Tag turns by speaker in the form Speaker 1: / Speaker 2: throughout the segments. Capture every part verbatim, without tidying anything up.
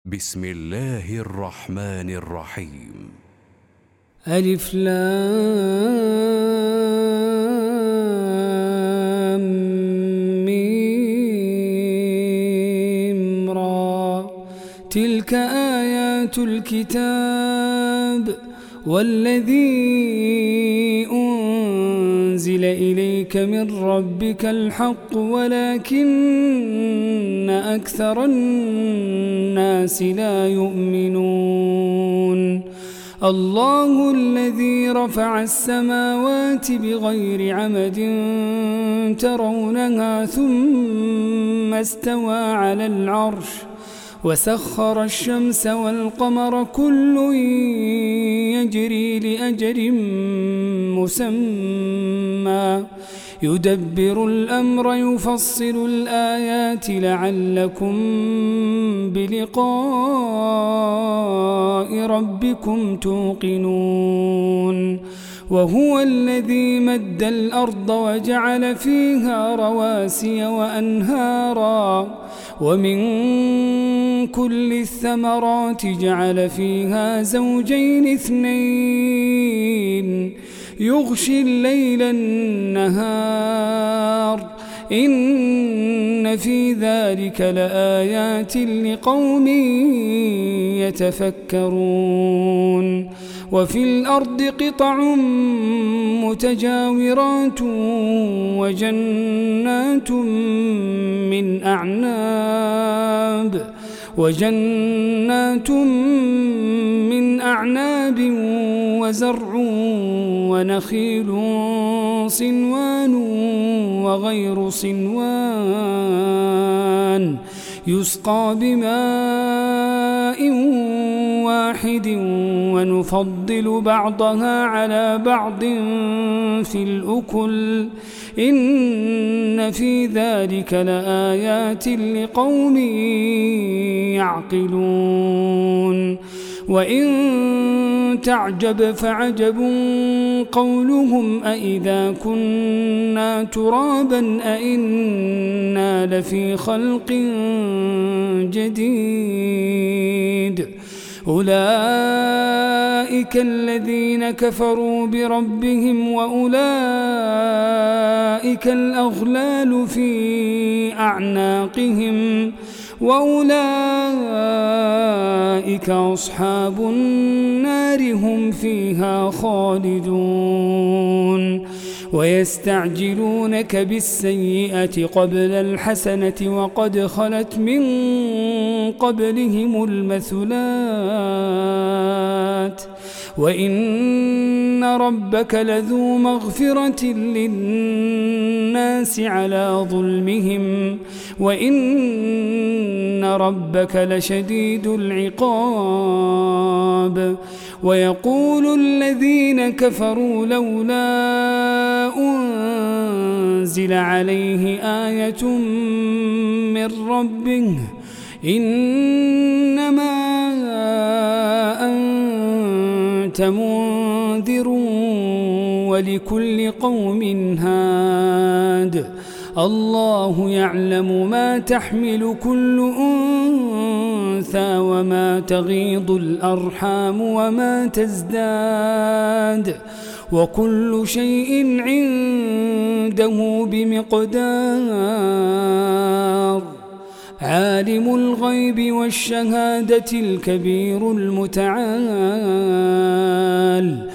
Speaker 1: بسم الله الرحمن الرحيم.
Speaker 2: ألف لام ميم را. تلك آيات الكتاب والذي أنزل إليك من ربك الحق ولكن أكثر الناس لا يؤمنون. الله الذي رفع السماوات بغير عمد ترونها ثم استوى على العرش وسخر الشمس والقمر كل يجري لأجل مسمى يدبر الأمر يفصل الآيات لعلكم بلقاء ربكم توقنون. وهو الذي مد الأرض وجعل فيها رواسي وأنهارا ومن كل الثمرات جعل فيها زوجين اثنين يغشي الليل النهار إن في ذلك لآيات لقوم يتفكرون. وفي الأرض قطع متجاورات وجنات من أعناب وجنات من أعناب وزرع ونخيل صنوان وغير صنوان يسقى بماء واحد ونفضل بعضها على بعض في الأكل إن في ذلك لآيات لقوم يعقلون. وإن تعجب فعجب قولهم أإذا كنا ترابا أإنا لفي خلق جديد أولئك الذين كفروا بربهم وأولئك الأغلال في أعناقهم وأولئك أصحاب النار هم فيها خالدون. ويستعجلونك بالسيئة قبل الحسنة وقد خلت من قبلهم المثلات وإن ربك لذو مغفرة للناس على ظلمهم وإن ربك لشديد العقاب. ويقول الذين كفروا لولا أنزل عليه آية من ربه إنما أنت منذر ولكل قوم هاد الله يعلم ما تحمل كل أنثى وما تغيض الأرحام وما تزداد وكل شيء عنده بمقدار. عالم الغيب والشهادة الكبير المتعال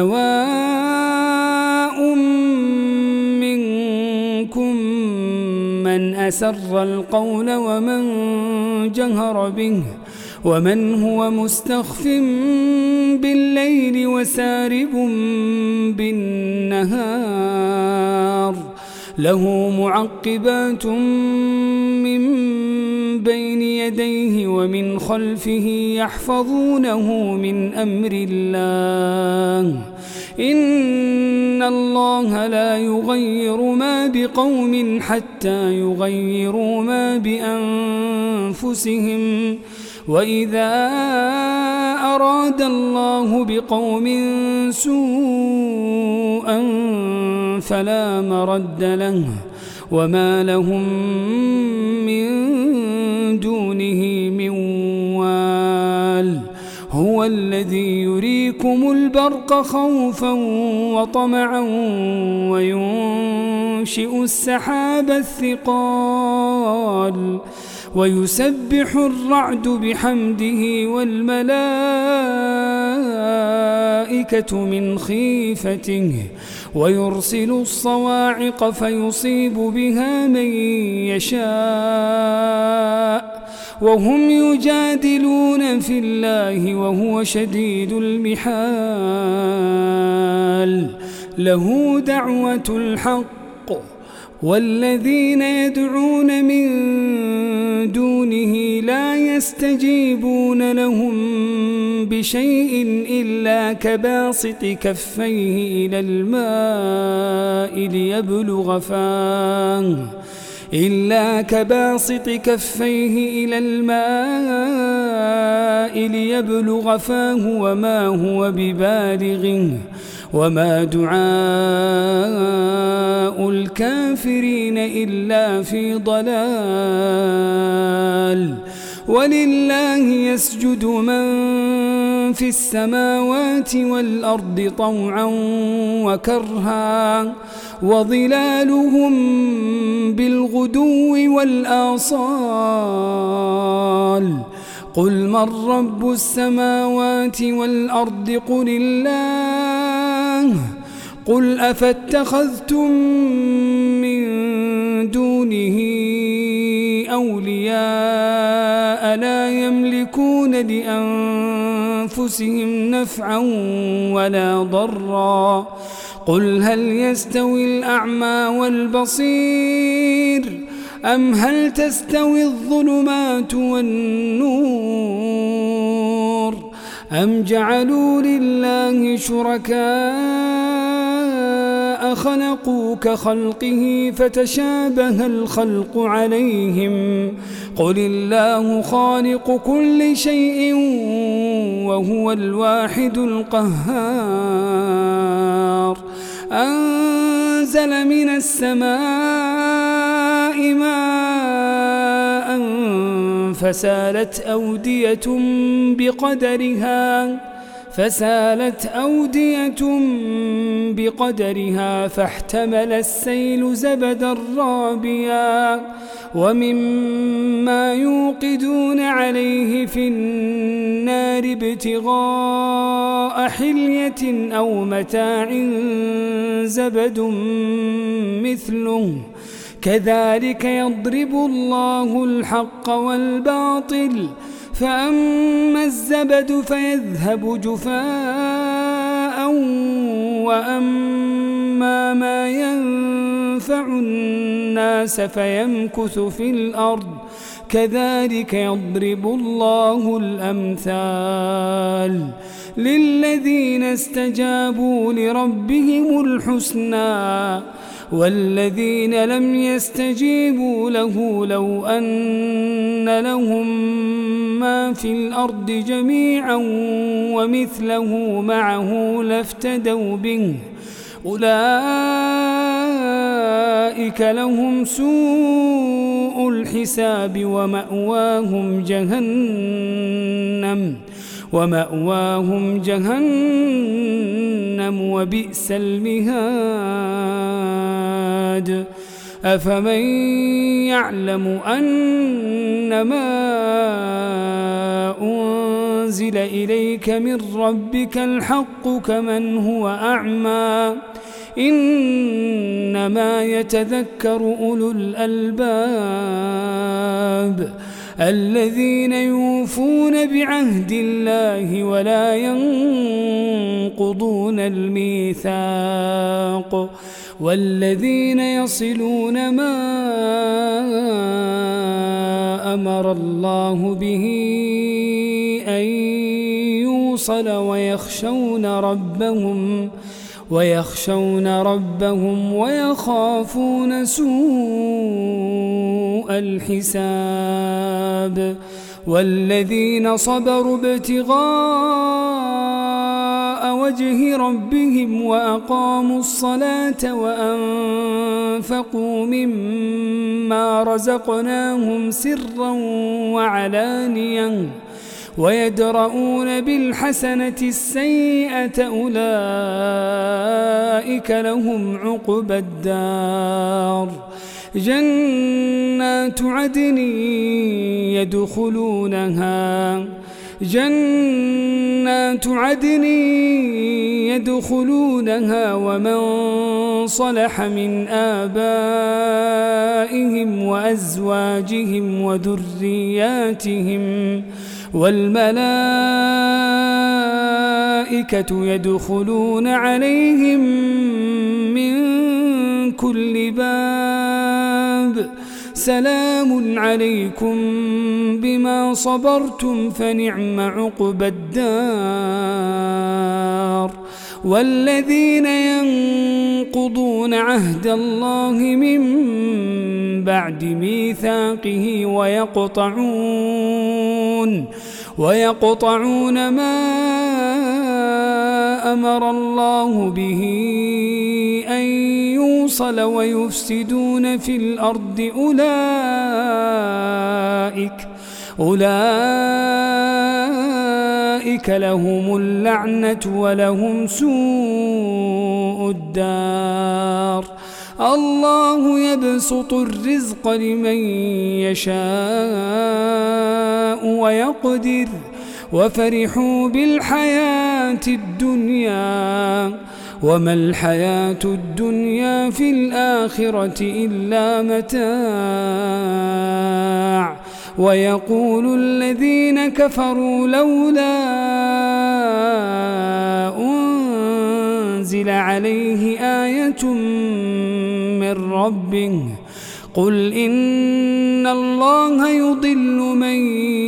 Speaker 2: سواء منكم من أسر القول ومن جهر به ومن هو مستخف بالليل وسارب بالنهار له معقبات من بين يديه ومن خلفه يحفظونه من أمر الله إن الله لا يغير ما بقوم حتى يغيروا ما بأنفسهم وإذا أراد الله بقوم سوءا فلا مرد له وما لهم من دونه من وال هو الذي يريكم البرق خوفا وطمعا وينشئ السحاب الثقال ويسبح الرعد بحمده والملائكة من خيفته ويرسل الصواعق فيصيب بها من يشاء وهم يجادلون في الله وهو شديد المحال له دعوة الحق والذين يدعون من دونه لا يستجيبون لهم بشيء إلا كباسط كفيه إلى الماء ليبلغ فاه إلا كباسط كفيه إلى الماء ليبلغ فاه وما هو ببالغه وما دعاء الكافرين إلا في ضلال ولله يسجد من في السماوات والأرض طوعا وكرها وظلالهم بالغدو والآصال قل من رب السماوات والأرض قل الله قل أفاتخذتم من دونه أولياء لا يملكون لأنفسهم نفعا ولا ضرا قل هل يستوي الأعمى والبصير أم هل تستوي الظلمات والنور أم جعلوا لله شركاء خلقوا كخلقه فتشابه الخلق عليهم قل الله خالق كل شيء وهو الواحد القهار أنزل من السماء ماء فسالت أودية بقدرها فسالت أودية بقدرها فاحتمل السيل زبدا رابيا ومما يوقدون عليه في النار ابتغاء حلية أو متاع زبد مثله كذلك يضرب الله الحق والباطل فأما الزبد فيذهب جفاء وأما ما ينفع الناس فيمكث في الأرض كذلك يضرب الله الأمثال للذين استجابوا لربهم الحسنى والذين لم يستجيبوا له لو أن لهم ما في الأرض جميعا ومثله معه لافتدوا به أولئك لهم سوء الحساب ومأواهم جهنم ومأواهم جهنم وبئس المهاد أفمن يعلم أنما أنزل إليك من ربك الحق كمن هو أعمى إنما يتذكر أولو الألباب الذين يوفون بعهد الله ولا ينقضون الميثاق والذين يصلون ما أمر الله به أن يوصل ويخشون ربهم ويخشون ربهم ويخافون سوء الحساب والذين صبروا ابتغاء وجه ربهم وأقاموا الصلاة وأنفقوا مما رزقناهم سرا وعلانية ويدرؤون بالحسنة السيئة أولئك لهم عقبى الدار جنات عدن يدخلونها جنات عدن يدخلونها ومن صلح من آبائهم وأزواجهم وذرياتهم والملائكة يدخلون عليهم من كل باب سلام عليكم بما صبرتم فنعم عقبى الدار والذين ينقضون عهد الله من بعد ميثاقه ويقطعون ويقطعون ما أمر الله به أن يوصل ويفسدون في الأرض أولئك أولئك لهم اللعنة ولهم سوء الدار الله يبسط الرزق لمن يشاء ويقدر وفرحوا بالحياة الدنيا وما الحياة الدنيا في الآخرة إلا متاع ويقول الذين كفروا لولا أنزل عليه آية من ربه قل إن الله يضل من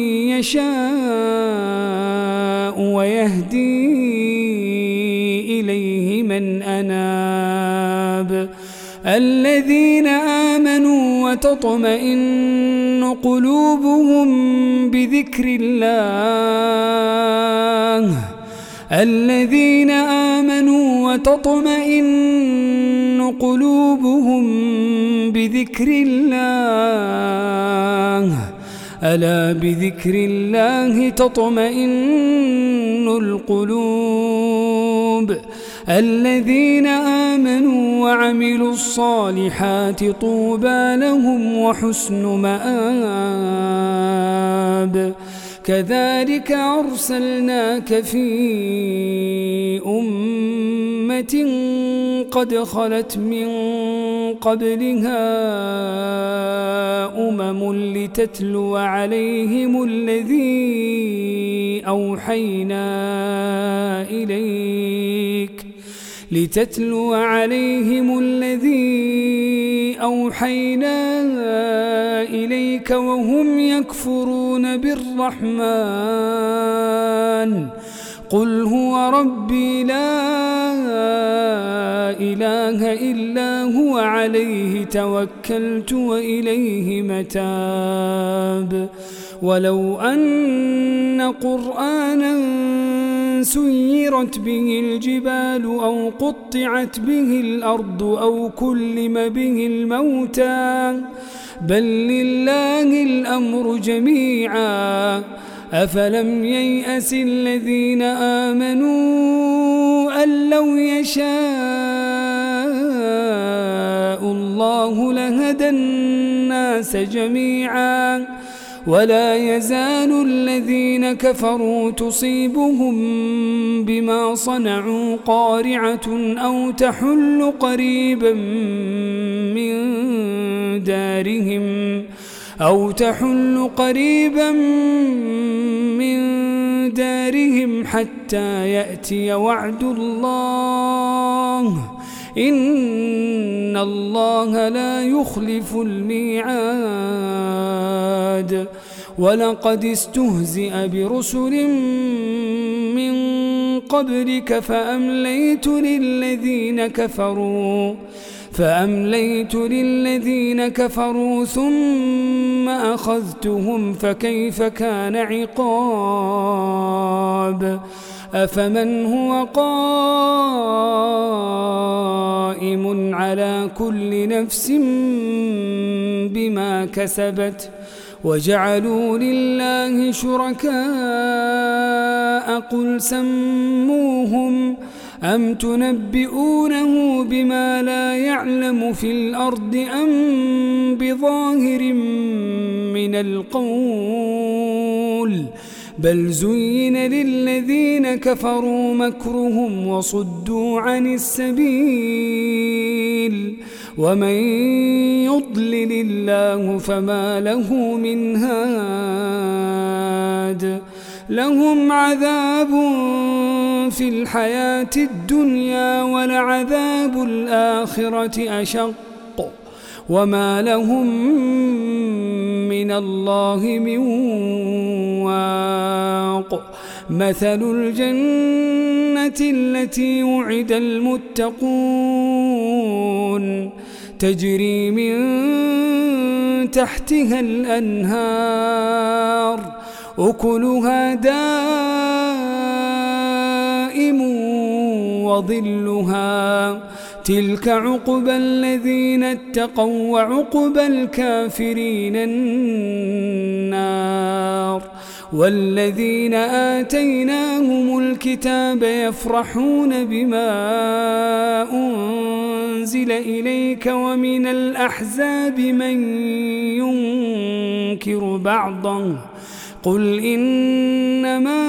Speaker 2: يشاء ويهدي إليه من أناب الذين آمنوا وتطمئن قلوبهم بذكر الله الذين آمنوا وتطمئن قلوبهم بذكر الله ألا بذكر الله تطمئن القلوب الذين آمنوا وعملوا الصالحات طوبى لهم وحسن مآب كذلك أرسلناك في أمة قد خلت من قبلها أمم لتتلو عليهم الذي أوحينا إليك لتتلو عليهم الذي أوحينا إليك وهم يكفرون بالرحمن قل هو ربي لا إله إلا هو عليه توكلت وإليه متاب ولو أن قرآنا سيرت به الجبال أو قطعت به الأرض أو كلم به الموتى بل لله الأمر جميعا أفلم ييأس الذين آمنوا أن لو يشاء الله لهدى الناس جميعا ولا يزال الذين كفروا تصيبهم بما صنعوا قارعة أو تحل قريبا من دارهم أو تحل قريبا من دارهم حتى يأتي وعد الله إن الله لا يخلف الميعاد ولقد استهزئ برسل من قبلك فأمليت للذين كفروا فأمليت للذين كفروا ثم أخذتهم فكيف كان عقاب أفمن هو قائم على كل نفس بما كسبت وجعلوا لله شركاء قل سموهم أم تنبئونه بما لا يعلم في الأرض أم بظاهر من القول بل زين للذين كفروا مكرهم وصدوا عن السبيل ومن يضلل الله فما له من هاد لهم عذاب في الحياة الدنيا ولعذاب الآخرة أشق وما لهم من الله من واق مثل الجنة التي وعد المتقون تجري من تحتها الأنهار أكلها دائم وظلها تلك عقبى الذين اتقوا وعقبى الكافرين النار والذين آتيناهم الكتاب يفرحون بما أنزل إليك ومن الأحزاب من ينكر بعضه قل إنما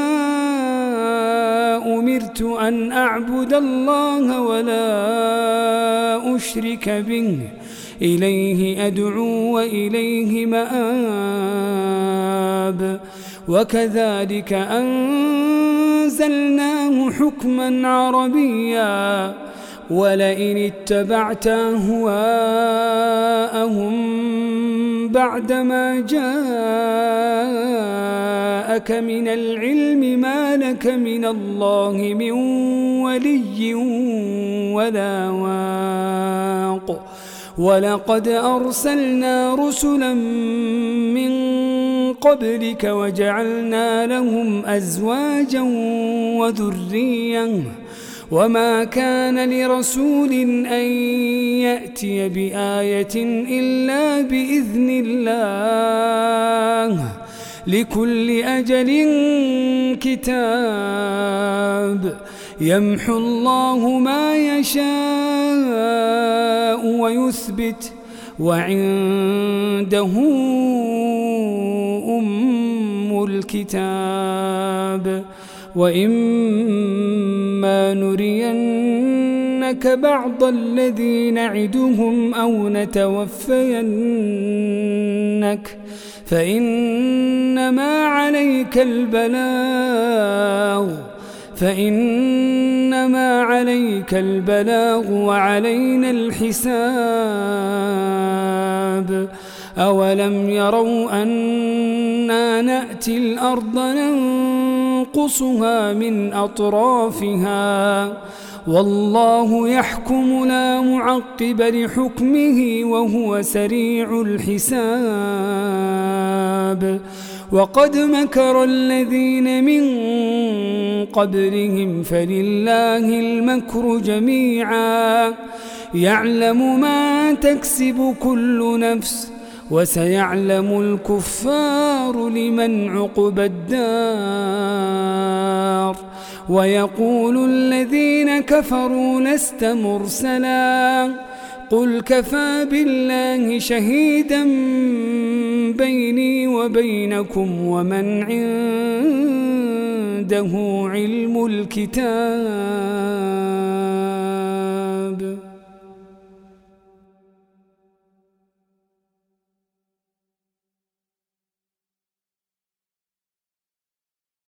Speaker 2: أمرت أن أعبد الله ولا أشرك به إليه أدعو وإليه مآب وكذلك أنزلناه حكما عربيا ولئن اتبعت أهواءهم بعدما جاءك من العلم ما لك من الله من ولي ولا واق ولقد أرسلنا رسلا من قبلك وجعلنا لهم أزواجا وذرية وما كان لرسول أن يأتي بآية إلا بإذن الله لكل أجل كتاب يمحو الله ما يشاء ويثبت وعنده أم الكتاب وإما نرينك بعض الذي نعدهم أو نتوفينك فإنما عليك البلاغ فإنما عليك البلاغ وعلينا الحساب أولم يروا أنا نأتي الأرض ننقصها من أطرافها والله يحكم لا معقب لحكمه وهو سريع الحساب وقد مكر الذين من قبلهم فلله المكر جميعا يعلم ما تكسب كل نفس وسيعلم الكفار لمن عقبى الدار ويقول الذين كفروا لست مرسلا قل كفى بالله شهيدا بيني وبينكم ومن عنده علم الكتاب